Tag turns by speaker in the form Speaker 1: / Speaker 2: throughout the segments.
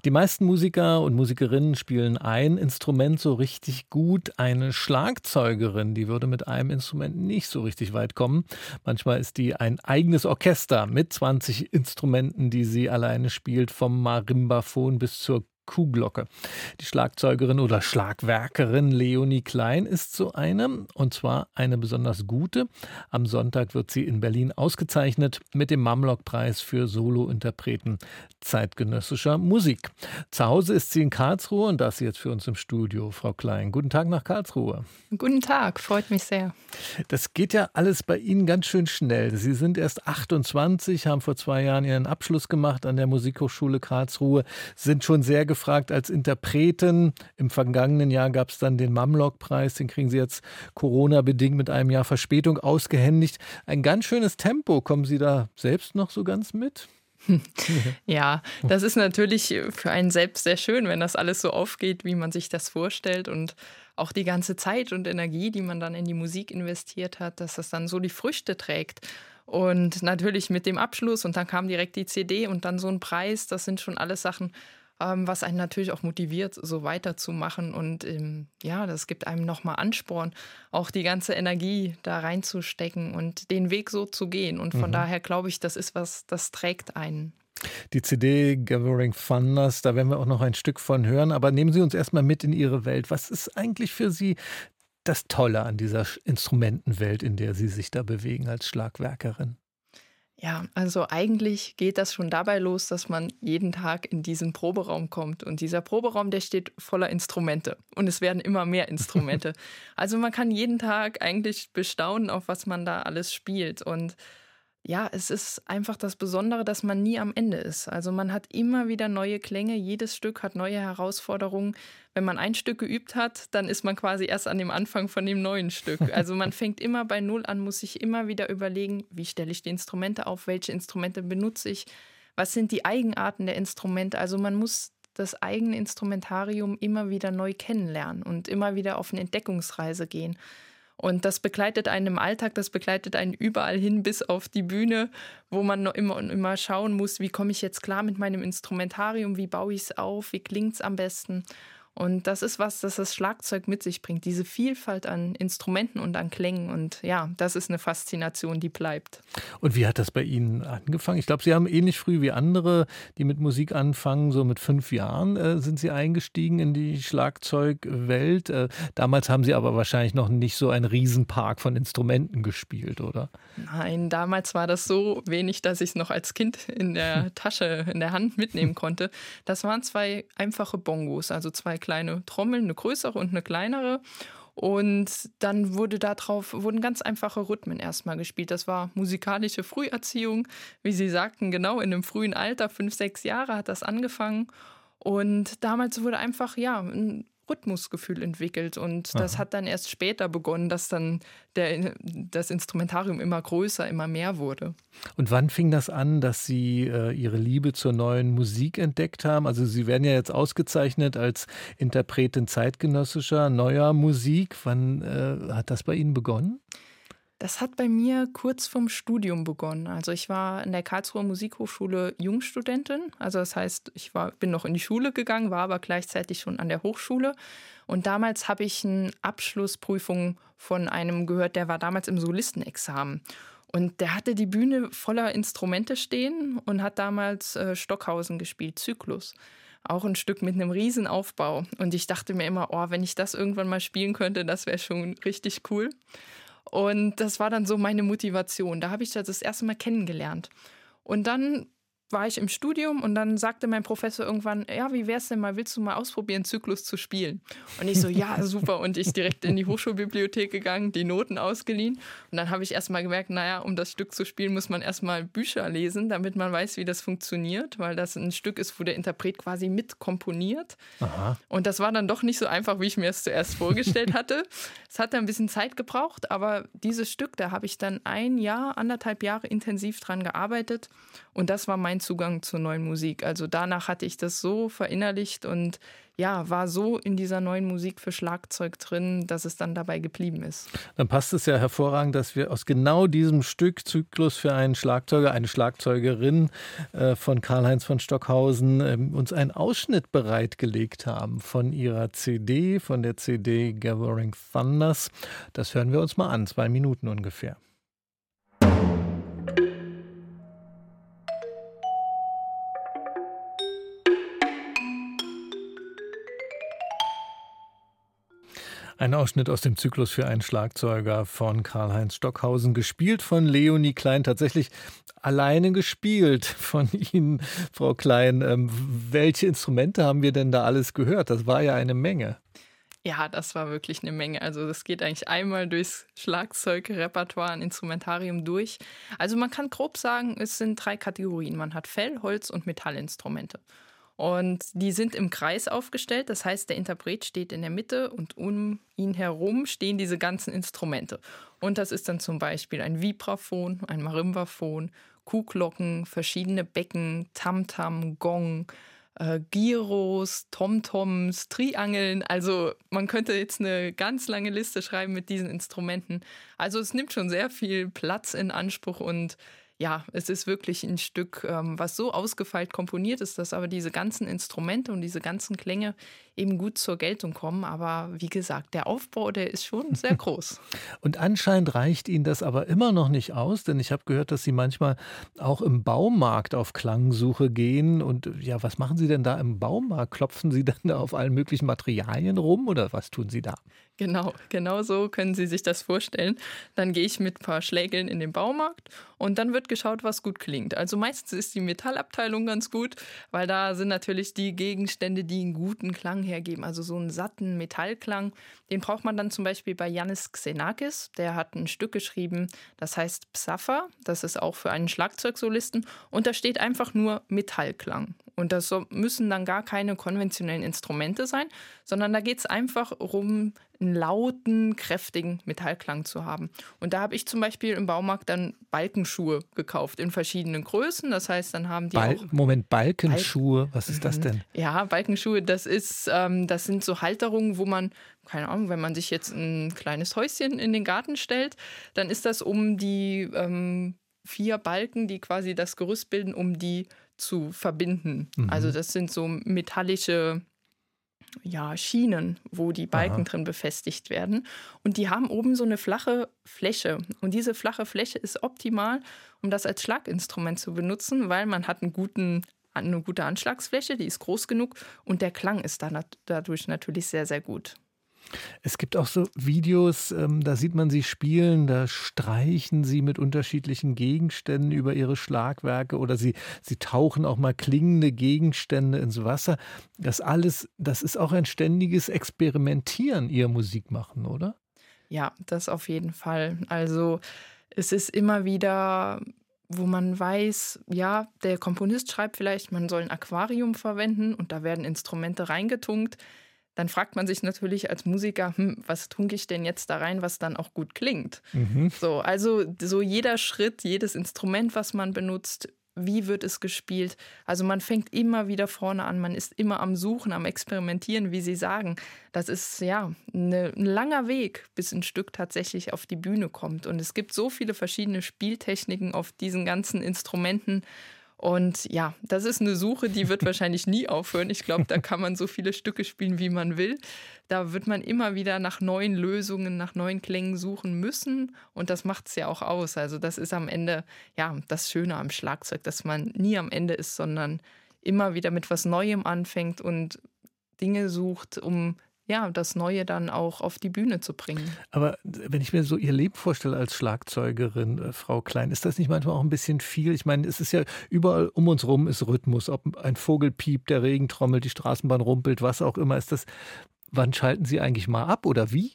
Speaker 1: Die meisten Musiker und Musikerinnen spielen ein Instrument so richtig gut. Eine Schlagzeugerin, die würde mit einem Instrument nicht so richtig weit kommen. Manchmal ist die ein eigenes Orchester mit 20 Instrumenten, die sie alleine spielt, vom Marimbaphon bis zur Kuhglocke. Die Schlagzeugerin oder Schlagwerkerin Leonie Klein ist so eine, und zwar eine besonders gute. Am Sonntag wird sie in Berlin ausgezeichnet mit dem Mamlock-Preis für Solointerpreten zeitgenössischer Musik. Zu Hause ist sie in Karlsruhe und das jetzt für uns im Studio. Frau Klein, guten Tag nach Karlsruhe.
Speaker 2: Guten Tag, freut mich sehr.
Speaker 1: Das geht ja alles bei Ihnen ganz schön schnell. Sie sind erst 28, haben vor 2 Jahren Ihren Abschluss gemacht an der Musikhochschule Karlsruhe, sind schon sehr gefragt als Interpretin. Im vergangenen Jahr gab es dann den Mamlock-Preis, den kriegen Sie jetzt Corona-bedingt mit einem Jahr Verspätung ausgehändigt. Ein ganz schönes Tempo. Kommen Sie da selbst noch so ganz mit?
Speaker 2: Ja, das ist natürlich für einen selbst sehr schön, wenn das alles so aufgeht, wie man sich das vorstellt, und auch die ganze Zeit und Energie, die man dann in die Musik investiert hat, dass das dann so die Früchte trägt. Und natürlich mit dem Abschluss, und dann kam direkt die CD und dann so ein Preis, das sind schon alles Sachen, was einen natürlich auch motiviert, so weiterzumachen. Und ja, das gibt einem nochmal Ansporn, auch die ganze Energie da reinzustecken und den Weg so zu gehen. Und von daher glaube ich, das ist was, das trägt einen.
Speaker 1: Die CD Gathering Thunders, da werden wir auch noch ein Stück von hören. Aber nehmen Sie uns erstmal mit in Ihre Welt. Was ist eigentlich für Sie das Tolle an dieser Instrumentenwelt, in der Sie sich da bewegen als Schlagwerkerin?
Speaker 2: Ja, also eigentlich geht das schon dabei los, dass man jeden Tag in diesen Proberaum kommt. Und dieser Proberaum, der steht voller Instrumente. Und es werden immer mehr Instrumente. Also man kann jeden Tag eigentlich bestaunen, auf was man da alles spielt. Und ja, es ist einfach das Besondere, dass man nie am Ende ist. Also man hat immer wieder neue Klänge, jedes Stück hat neue Herausforderungen. Wenn man ein Stück geübt hat, dann ist man quasi erst an dem Anfang von dem neuen Stück. Also man fängt immer bei Null an, muss sich immer wieder überlegen, wie stelle ich die Instrumente auf, welche Instrumente benutze ich, was sind die Eigenarten der Instrumente. Also man muss das eigene Instrumentarium immer wieder neu kennenlernen und immer wieder auf eine Entdeckungsreise gehen. Und das begleitet einen im Alltag, das begleitet einen überall hin bis auf die Bühne, wo man noch immer und immer schauen muss, wie komme ich jetzt klar mit meinem Instrumentarium, wie baue ich es auf, wie klingt es am besten. Und das ist was, das das Schlagzeug mit sich bringt, diese Vielfalt an Instrumenten und an Klängen. Und ja, das ist eine Faszination, die bleibt.
Speaker 1: Und wie hat das bei Ihnen angefangen? Ich glaube, Sie haben ähnlich früh wie andere, die mit Musik anfangen, so mit 5 Jahren sind Sie eingestiegen in die Schlagzeugwelt. Damals haben Sie aber wahrscheinlich noch nicht so einen Riesenpark von Instrumenten gespielt, oder?
Speaker 2: Nein, damals war das so wenig, dass ich es noch als Kind in der Tasche, in der Hand mitnehmen konnte. Das waren 2 einfache Bongos, also 2 kleine Trommeln, eine größere und eine kleinere. Und dann wurden ganz einfache Rhythmen erstmal gespielt. Das war musikalische Früherziehung, wie Sie sagten, genau in einem frühen Alter, 5, 6 Jahre hat das angefangen. Und damals wurde einfach, ja, ein Rhythmusgefühl entwickelt. Und das hat dann erst später begonnen, dass dann das Instrumentarium immer größer, immer mehr wurde.
Speaker 1: Und wann fing das an, dass Sie Ihre Liebe zur neuen Musik entdeckt haben? Also Sie werden ja jetzt ausgezeichnet als Interpretin zeitgenössischer neuer Musik. Wann hat das bei Ihnen begonnen?
Speaker 2: Das hat bei mir kurz vorm Studium begonnen. Also ich war in der Karlsruher Musikhochschule Jungstudentin. Also das heißt, bin noch in die Schule gegangen, war aber gleichzeitig schon an der Hochschule. Und damals habe ich eine Abschlussprüfung von einem gehört, der war damals im Solistenexamen. Und der hatte die Bühne voller Instrumente stehen und hat damals Stockhausen gespielt, Zyklus. Auch ein Stück mit einem riesen Aufbau. Und ich dachte mir immer, oh, wenn ich das irgendwann mal spielen könnte, das wäre schon richtig cool. Und das war dann so meine Motivation. Da habe ich das erste Mal kennengelernt. Und dann war ich im Studium und dann sagte mein Professor irgendwann, ja, wie wär's denn mal, willst du mal ausprobieren, Zyklus zu spielen? Und ich so, ja, super. Und ich direkt in die Hochschulbibliothek gegangen, die Noten ausgeliehen. Und dann habe ich erst mal gemerkt, naja, um das Stück zu spielen, muss man erst mal Bücher lesen, damit man weiß, wie das funktioniert, weil das ein Stück ist, wo der Interpret quasi mit komponiert. Aha. Und das war dann doch nicht so einfach, wie ich mir es zuerst vorgestellt hatte. Es hat ein bisschen Zeit gebraucht, aber dieses Stück, da habe ich dann 1 Jahr, 1,5 Jahre intensiv dran gearbeitet. Und das war mein Zugang zur neuen Musik. Also danach hatte ich das so verinnerlicht und ja, war so in dieser neuen Musik für Schlagzeug drin, dass es dann dabei geblieben ist.
Speaker 1: Dann passt es ja hervorragend, dass wir aus genau diesem Stück Zyklus für einen Schlagzeuger, eine Schlagzeugerin von Karl-Heinz von Stockhausen uns einen Ausschnitt bereitgelegt haben von ihrer CD, von der CD Gathering Thunders. Das hören wir uns mal an, 2 Minuten ungefähr. Ein Ausschnitt aus dem Zyklus für einen Schlagzeuger von Karl-Heinz Stockhausen, gespielt von Leonie Klein, tatsächlich alleine gespielt von Ihnen, Frau Klein. Welche Instrumente haben wir denn da alles gehört? Das war ja eine Menge.
Speaker 2: Ja, das war wirklich eine Menge. Also das geht eigentlich einmal durchs Schlagzeugrepertoire, ein Instrumentarium durch. Also man kann grob sagen, es sind 3 Kategorien. Man hat Fell-, Holz- und Metallinstrumente. Und die sind im Kreis aufgestellt. Das heißt, der Interpret steht in der Mitte und um ihn herum stehen diese ganzen Instrumente. Und das ist dann zum Beispiel ein Vibraphon, ein Marimbaphon, Kuhglocken, verschiedene Becken, Tamtam, Gong, Gyros, Tomtoms, Triangeln. Also man könnte jetzt eine ganz lange Liste schreiben mit diesen Instrumenten. Also es nimmt schon sehr viel Platz in Anspruch und ja, es ist wirklich ein Stück, was so ausgefeilt komponiert ist, dass aber diese ganzen Instrumente und diese ganzen Klänge eben gut zur Geltung kommen. Aber wie gesagt, der Aufbau, der ist schon sehr groß.
Speaker 1: Und anscheinend reicht Ihnen das aber immer noch nicht aus, denn ich habe gehört, dass Sie manchmal auch im Baumarkt auf Klangsuche gehen. Und ja, was machen Sie denn da im Baumarkt? Klopfen Sie dann da auf allen möglichen Materialien rum oder was tun Sie da?
Speaker 2: Genau so können Sie sich das vorstellen. Dann gehe ich mit ein paar Schlägeln in den Baumarkt und dann wird geschaut, was gut klingt. Also meistens ist die Metallabteilung ganz gut, weil da sind natürlich die Gegenstände, die einen guten Klang hergeben. Also so einen satten Metallklang, den braucht man dann zum Beispiel bei Yannis Xenakis. Der hat ein Stück geschrieben, das heißt Psapha. Das ist auch für einen Schlagzeugsolisten und da steht einfach nur Metallklang. Und das müssen dann gar keine konventionellen Instrumente sein, sondern da geht es einfach um einen lauten, kräftigen Metallklang zu haben. Und da habe ich zum Beispiel im Baumarkt dann Balkenschuhe gekauft in verschiedenen Größen. Das heißt, dann haben die
Speaker 1: Balkenschuhe, was ist das denn?
Speaker 2: Ja, Balkenschuhe, das sind so Halterungen, wo man, keine Ahnung, wenn man sich jetzt ein kleines Häuschen in den Garten stellt, dann ist das um die 4 Balken, die quasi das Gerüst bilden, um die zu verbinden. Also das sind so metallische Schienen, wo die Balken drin befestigt werden. Und die haben oben so eine flache Fläche. Und diese flache Fläche ist optimal, um das als Schlaginstrument zu benutzen, weil man hat eine gute Anschlagsfläche, die ist groß genug und der Klang ist dann dadurch natürlich sehr, sehr gut.
Speaker 1: Es gibt auch so Videos, da sieht man sie spielen, da streichen sie mit unterschiedlichen Gegenständen über ihre Schlagwerke oder sie tauchen auch mal klingende Gegenstände ins Wasser. Das ist auch ein ständiges Experimentieren, ihr Musikmachen, oder?
Speaker 2: Ja, das auf jeden Fall. Also es ist immer wieder, wo man weiß, ja, der Komponist schreibt vielleicht, man soll ein Aquarium verwenden und da werden Instrumente reingetunkt. Dann fragt man sich natürlich als Musiker, was tunke ich denn jetzt da rein, was dann auch gut klingt? Also so jeder Schritt, jedes Instrument, was man benutzt, wie wird es gespielt? Also man fängt immer wieder vorne an, man ist immer am Suchen, am Experimentieren, wie Sie sagen. Das ist ja ein langer Weg, bis ein Stück tatsächlich auf die Bühne kommt. Und es gibt so viele verschiedene Spieltechniken auf diesen ganzen Instrumenten. Und ja, das ist eine Suche, die wird wahrscheinlich nie aufhören. Ich glaube, da kann man so viele Stücke spielen, wie man will. Da wird man immer wieder nach neuen Lösungen, nach neuen Klängen suchen müssen. Und das macht es ja auch aus. Also das ist am Ende ja das Schöne am Schlagzeug, dass man nie am Ende ist, sondern immer wieder mit was Neuem anfängt und Dinge sucht, um das Neue dann auch auf die Bühne zu bringen.
Speaker 1: Aber wenn ich mir so Ihr Leben vorstelle als Schlagzeugerin, Frau Klein, ist das nicht manchmal auch ein bisschen viel? Ich meine, es ist ja überall um uns rum ist Rhythmus, ob ein Vogel piept, der Regen trommelt, die Straßenbahn rumpelt, was auch immer. Wann schalten Sie eigentlich mal ab oder wie?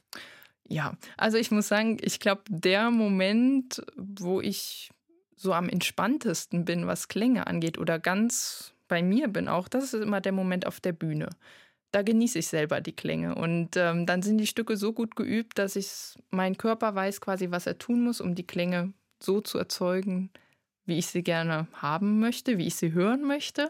Speaker 2: Ja, also ich muss sagen, ich glaube, der Moment, wo ich so am entspanntesten bin, was Klänge angeht oder ganz bei mir bin auch, das ist immer der Moment auf der Bühne. Da genieße ich selber die Klänge. Und dann sind die Stücke so gut geübt, dass mein Körper weiß quasi, was er tun muss, um die Klänge so zu erzeugen, wie ich sie gerne haben möchte, wie ich sie hören möchte.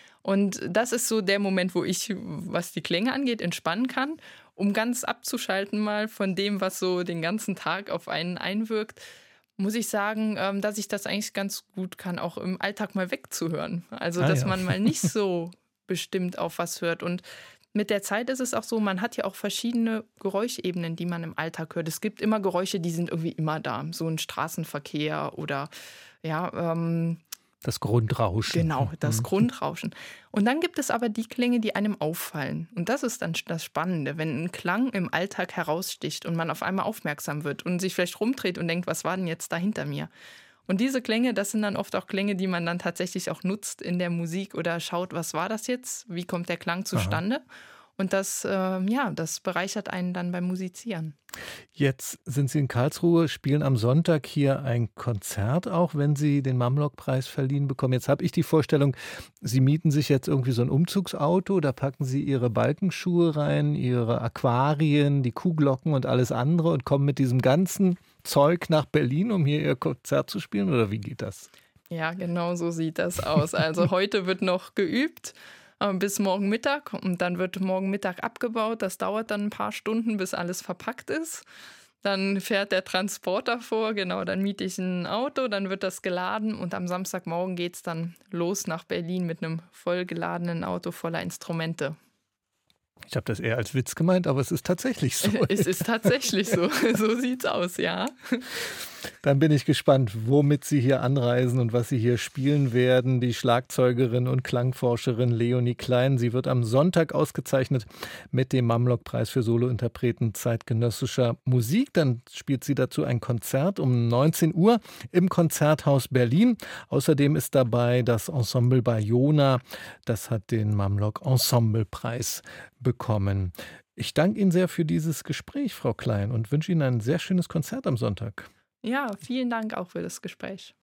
Speaker 2: Und das ist so der Moment, wo ich, was die Klänge angeht, entspannen kann, um ganz abzuschalten mal von dem, was so den ganzen Tag auf einen einwirkt. Muss ich sagen, dass ich das eigentlich ganz gut kann, auch im Alltag mal wegzuhören. Also,
Speaker 1: Ah
Speaker 2: dass
Speaker 1: ja.
Speaker 2: man mal nicht so bestimmt auf was hört. Und mit der Zeit ist es auch so, man hat ja auch verschiedene Geräuschebenen, die man im Alltag hört. Es gibt immer Geräusche, die sind irgendwie immer da. So ein Straßenverkehr oder ja,
Speaker 1: Das Grundrauschen.
Speaker 2: genau, das
Speaker 1: Mhm.
Speaker 2: Grundrauschen. Und dann gibt es aber die Klänge, die einem auffallen. Und das ist dann das Spannende, wenn ein Klang im Alltag heraussticht und man auf einmal aufmerksam wird und sich vielleicht rumdreht und denkt, was war denn jetzt da hinter mir? Und diese Klänge, das sind dann oft auch Klänge, die man dann tatsächlich auch nutzt in der Musik oder schaut, was war das jetzt? Wie kommt der Klang
Speaker 1: Aha.
Speaker 2: zustande? Und das, ja, das bereichert einen dann beim Musizieren.
Speaker 1: Jetzt sind Sie in Karlsruhe, spielen am Sonntag hier ein Konzert auch, wenn Sie den Mamlock-Preis verliehen bekommen. Jetzt habe ich die Vorstellung, Sie mieten sich jetzt irgendwie so ein Umzugsauto, da packen Sie Ihre Balkenschuhe rein, Ihre Aquarien, die Kuhglocken und alles andere und kommen mit diesem ganzen Zeug nach Berlin, um hier Ihr Konzert zu spielen, oder wie geht das?
Speaker 2: Ja, genau so sieht das aus. Also heute wird noch geübt bis morgen Mittag und dann wird morgen Mittag abgebaut. Das dauert dann ein paar Stunden, bis alles verpackt ist. Dann fährt der Transporter vor, genau, dann miete ich ein Auto, dann wird das geladen und am Samstagmorgen geht es dann los nach Berlin mit einem vollgeladenen Auto voller Instrumente.
Speaker 1: Ich habe das eher als Witz gemeint, aber es ist tatsächlich so.
Speaker 2: Es ist tatsächlich so, so sieht's aus, ja.
Speaker 1: Dann bin ich gespannt, womit Sie hier anreisen und was Sie hier spielen werden. Die Schlagzeugerin und Klangforscherin Leonie Klein. Sie wird am Sonntag ausgezeichnet mit dem Mamlock-Preis für Solointerpreten zeitgenössischer Musik. Dann spielt sie dazu ein Konzert um 19 Uhr im Konzerthaus Berlin. Außerdem ist dabei das Ensemble Bayona. Das hat den Mamlock-Ensemble-Preis bekommen. Ich danke Ihnen sehr für dieses Gespräch, Frau Klein, und wünsche Ihnen ein sehr schönes Konzert am Sonntag.
Speaker 2: Ja, vielen Dank auch für das Gespräch.